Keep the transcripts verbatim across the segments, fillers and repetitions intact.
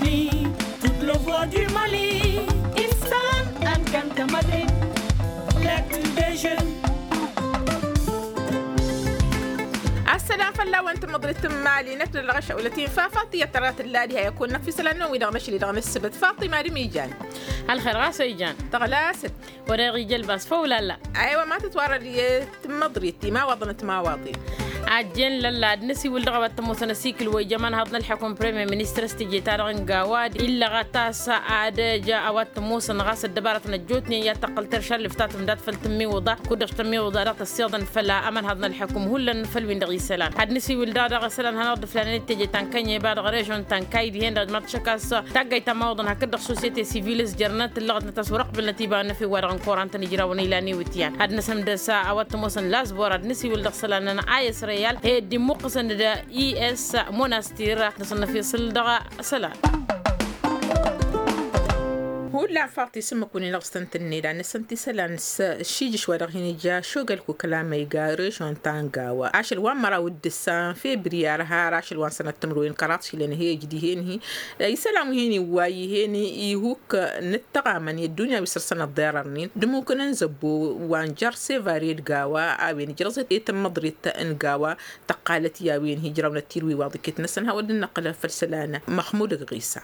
Mali, toutes les voix du Mali. Insan and Kantamade, l'actu des jeunes. السلام فلا وانت مضرت مالي نكل الغش ولتين فاطية ترات اللادي هيكون نفس لأنه وإذا مشي لدغن السبت فاطي ماري ميجان هالخير غاسو يجان تغلاست ولا رجال بس فولا لا أيوة ما تتوارد مضريتي ما وضنت ما واضي عجن للا نسي واللغة تموثنا سيكل ويجمان هذا الحكم بريمير مينستر استجي تارغن قواد إلا غتاس عاد جاء أوات موسى غاس الدبارة نجوتني يتقل ترشال لفتات مدات فلتمي وضع كودش تمي وضارات السياضن فلا أمن هذا الحكم هلا فلوين دغي سلام هاد نسي والدار غسلان هنرد فلان تجي تنكني بعد غريجون تنكاي دي هند ما تشكاس تاجي تماوضن هكذا سوسيتي سيفيلز جرنات اللغة نتسورق بالنتيبة في ورقن كوران تنجراوني لاني وتيان هاد نسم دسا أوات موسى لازبور هاد نسي والدار غسلان أنا آيس ريال هي دي مقصن دا إي إس موناستير نصنع في صلدغة سلام هو لا فاطي سمكوني لغستنتني لأن سنتي سلان الشيء شوي رغيني جا شو قالكو كلام يقارش وان تانقاوا عاش الوان مرا ودسان في بريارها عاش الوان سنة تمروين قراتش لأن هي جدي هيني يسلام هيني واي هيني يهوك نتقامن الدنيا بيصير سنة ضررنين دموكن نزبو وان جرسي فاريد قاوا عوين جرزت يتم مضريت انقاوا تقالت ياوين هجرة ونتيروي واضي كتنسنها ودنقل فلسلانة محمود غيسا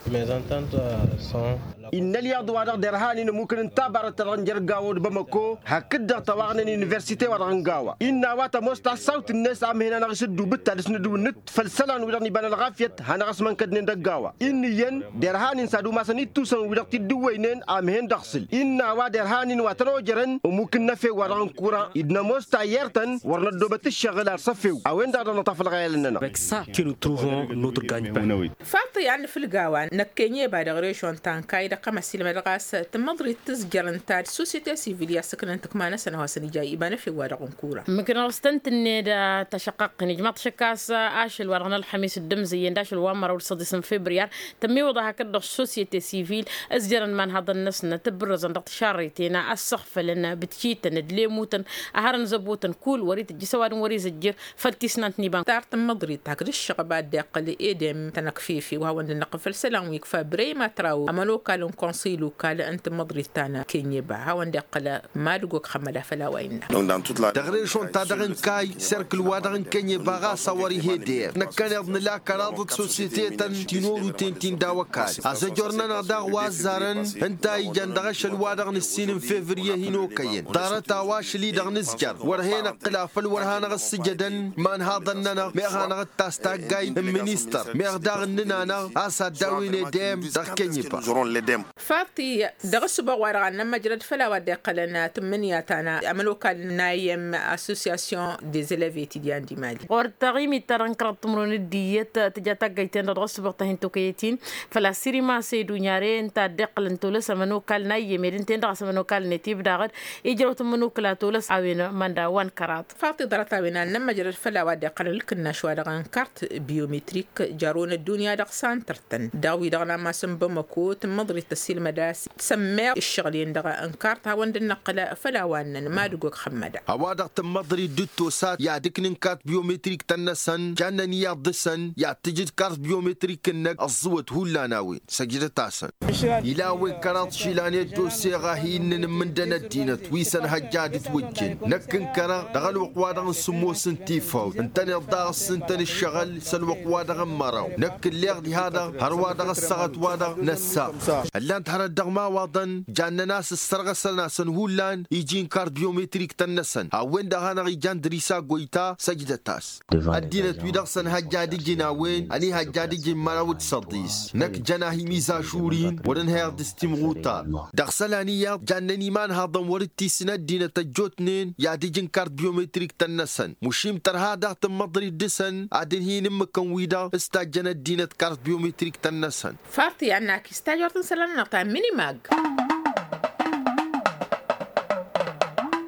إن اليوم دوار درهاني ممكن نتابع ترنجر قاود بمكو هكذا طبعاً اليونيفرسيتي ورنجاوا إن وقت مستع صوت الناس عم هنا نغسدوا بتدرس ندو نت فالسلان ودرني بنا الغافية هنغس من كدن دقاوا إن ين درهاني سادو ما سنيتو سن ودرت الدوينين عم هنا دخسل إن وقت درهاني وتروجرن وممكن نفي وران كورا إن مستع يرتن ورندو بتشغل صفيو أو إن دارنا طفل غيالنا. Avec ça que nous trouvons notre gagne-pain. فاطي يعني في القاوان نكيني بعد غريشون تانكاي دقم السلم الغاس تمضري تسجر انتاج سوسيتي سيفيليا سكن انتك ما نسنا واسني جاي يبان في ورق كوره ممكن استنت اني دا تشقق نجمع تشكاس اشل ورغنا الحميس الدم زي داش الوامر والصديس فبراير تمي وضعها كده سوسيتي سيفيل ازجر من هذا الناس تبرز عند شاريتنا السخف لنا بتشيت ندلي موتن اهرن زبوتن كل وريت جسوار وريز الجر فلتسنا نيبان تارت مضري تاكد الشغبات داقل ايدم تنكفيفي وهو النقف السلام ويكفى بري ما تراو املو كالون كونسيلو قال أنت مضريتانا كيني بها وندي قال ما دقوك خملا فلا وين دغري شون تادغن كاي سيركل وادغن كيني بغا صوري هيدير نكان يضن لا كراضة سوسيتي تن تنورو تنتين داوكال أسا جورنا نداغ وازارن انتاي جندغش الوادغن السين فيفريه هينو كين دارتا واشلي دغن زجر ورهينا قلافل ورهانا غسجدن من هاضننا ميغانا غتاستاقاي المينيستر ميغداغننا أسا داويني ديم دغ كيني با فاطي دغس بغوار لما جرد فلا ودي قلنا تمنياتنا عملوا كان نايم اسوسياسيون دي زيليف ايتيديان دي مالي ورتغيمي تران كرتمرون الديت تجاتا جايتين دغس بغتهن توكيتين فلا سيري ما سيدو نياري انت دقل انتولس منو كال نايم انتين دغس منو كال نتيب داغد يجرو تمنو كلا تولس اوين مندا وان كرات فاطي درتا وينا لما جرد فلا ودي قل لكنا شو دغان كارت بيومتريك جارون الدنيا دغسان ترتن داوي دغنا ما سنبمكو تمضري التسيل مداس سمع الشغلين دغا انكارتها وند النقله فلا وان ما دقوك خمدا اوادق تمضري دوتو سات يا دكنن كارت بيومتريك تنسن جنني يا دسن يا تجد كارت بيومتريك انك الصوت هلا ناوي سجد تاسن يلاوي كارت شيلاني دوسي غاهين من دنا الدينه ويسن هجاد توجن نكن كرا دغل وقوادغ سمو سنتيفو انتني الضاغ سنتن الشغل سن وقوادغ مراو نكن ليغدي هذا هروادغ الصغت وادغ نسا اللان تهردغ ما واضن جان ناس السرغسل ناسن هولان يجين كارت بيومتريك تنسن هاوين دغانا يجان دريسا قويتا سجد تاس الدينة ويدغسن هجادي جناوين اني هجادي جن مراود صديس نك جناهي ميزا شورين ورن هير دستمغوتا دغسلانيا جانني مان هاضن ورتي سنة دينة تجوتنين يادي جن كارت بيومتريك تنسن مشيم ترهادا تمضري دسن عدن هي نمكن ويدا استاجنا الدينة كارت بيومتريك تنسن فارتي عنك استاجرتن سلام نقطع ميني ماج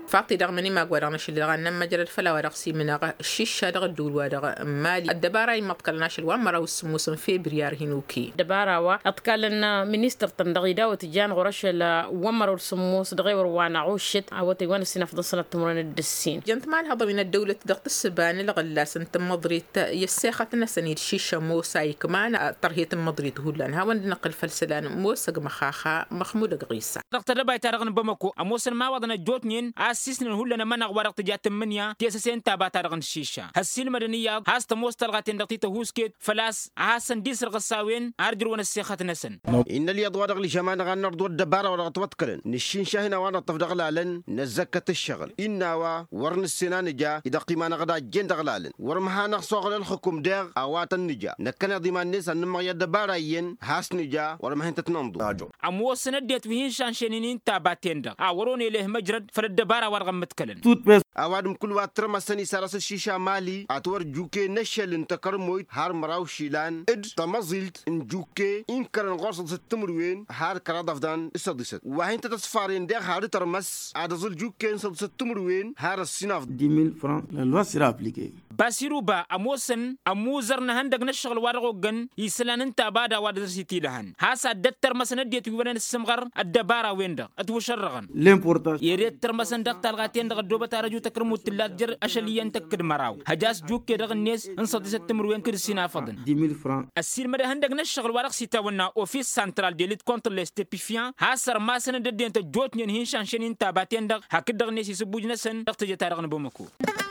فاقتي دغمني ما قوارنا شل غنا مجرد فلا ورقسي من الشيشة دغ الدول ودغ مالي الدبارة ما تقلناش الوامرة والسموسن في بريار هنوكي دبارة وا اتقالنا مينستر تندغيدا وتجان غرش الوامر والسموس دغي وروانا عوشت عوتي وانا سنة في سنة تمرين الدسين جنت مال هذا من الدولة ضغط السبان الغلاس انت مضريت يساخة نسني الشيشة موسى كمان ترهيت مضريت هولان هاون نقل فلسلان موسى مخاخا محمود غريسة ضغط الرباي تارغن بمكو اموسن ما وضنا جوتنين اسسن هولنا من ورق تجات منيا تيسسين تابا تارغن الشيشة هالسيل مدنية هاست موستلغاتين دقتي هوسكيت فلاس هاسن ديسر غساوين ارجرون السيخة نسن ان اللي يضوى دغلي جمان غان نردو الدبارة ورغ توتكلن نشين شاهنا وانا طف دغلالن نزكة الشغل إنوا ورن السنان جا إذا قيمان غدا جين دغلالن ورمها نخصوغل الحكم داغ أوات النجا نكنا ضمان ناس أنما يدبارة ين هاس نجا ورمها انت تنمضو اموسن ديت فيهن شان شنينين تاباتين دغ اوروني له مجرد فالدبارة ورغ متكلن أوادم كل واتر مسني سارس الشيشة مالي أتور جوكي نشل انتكر مويت هار مراو شيلان إد تمزلت إن جوكي إن كرن غرصة ستمروين هار كراد أفدان السادسة وهين تتصفارين داغ هار ترمس أدزل جوكي إنساد ستمروين هار السناف dix mille francs, la loi sera appliquée. باسيرو با اموسن اموزر نهندق نشغل وارغوغن يسلان انت بادا وادر سيتي لهن هاسا دتر مسن ديت وين السمغر الدبارة وين دغ اتوشرغن L'important يريت ترمسن دغ تلغاتين دغ دوبا تارجو تكرمو تلاجر اشليان تكد مراو هجاس جوك دغ الناس انصد ستمر وين كرسينا فضن dix mille francs. السير مدى هندق نشغل وارغ سيتاونا اوفيس سانترال دي ليت كونتر لي ستيبيفيان هاسر ماسن ددي انت جوتنين هينشان شنين تاباتين دغ هكد دغ ناس يسبوج نسن دغ تجي تارغن بومكو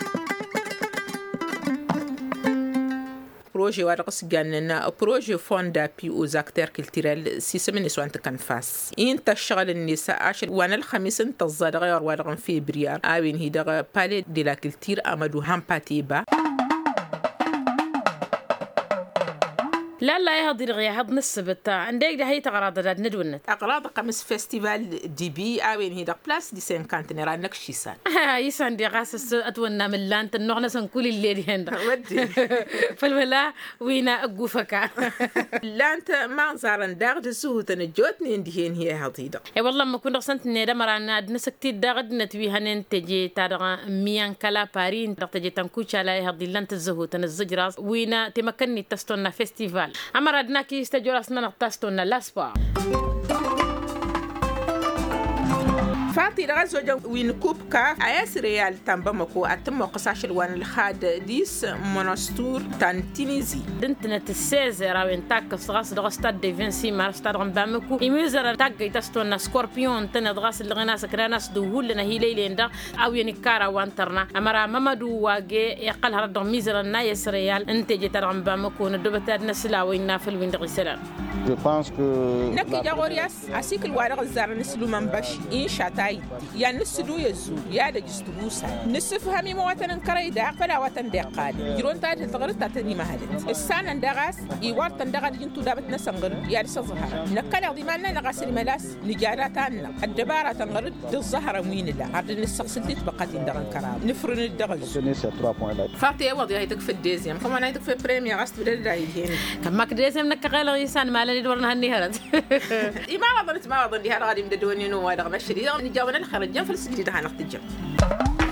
بروجي ورقص جاننا بروجي فوندا بي وزاكتير كولتيرال سيسمن نسوان تكنفاس انت الشغل النساء عشر وانا الخميس انت الزاد غير ورقم في بريار اوين هيدا بالي دي لا كولتير امدو هامباتيبا لا لا يا هضي رغي هض نسبت عندك ده هي تغراض داد ندونت اغراض قمس فيستيفال دي بي اوين هيدا بلاس دي سانكانت نيران لك شيسان يسان دي غاس اتونا من لانت النغنة سنقول اللي هندا ودي فالولا وينا اقوفك لانت ما زارن داغ دسوه تنجوتني اندي هي هضيدا اي والله ما كنا قسنت نيدا مرانا نسكتي داغد نتوي هنن تجي تارغ ميان كلا بارين تجي تنكوش على هضي لانت الزهو تنزجراس وينا تمكنني تستونا فيستيفال أمر أدناكي استجورسنا نقتصتنا لاسبا فاتي رازوجا وين كوبكا اياس ريال تنبمكو اتم قصاش الوان الخاد ديس مونستور تان تينيزي دنتنا تسيزي راوين تاك صغاس دغستاد دي فينسي مارستاد غنبامكو يميزر تاك يتستونا سكوربيون تندغاس الغناس كراناس دوهول لنا هي ليليندا او يعني كارا وانترنا امرا مامادو واجي يقل هرد ميزر نايس ريال انت جيت غنبامكو ندبتاد نسلاوي نافل وين دغسلان Je pense que نكي جاغورياس اسيك الوارغ الزار نسلو منبش ان شاتاي يا نسدو يزو يا دجستبوسا نسفهمي مواتن كريدا فلا واتن دقال جرون تاج تغرت تاتني مهلت السان اندغاس يوارت اندغا جنتو دابت نسنغر يا الصفها نكلا ضماننا نغاسل ملاس نجاراتنا الدباره تنغرد الزهره وين لا عاد نسقسلتي تبقات اندغا كرام نفرن الدغز فاتي وضي هيتك في الديزيام كمان هيتك في بريمير غاست بدل رايين كما كديزيام نك غير يسان مالني دورنا هني هرت اي ما وضنت ما وضن دي هذا غادي مدوني نو هذا ماشي نجاونا الخرج جنب في السجل ده هنختجم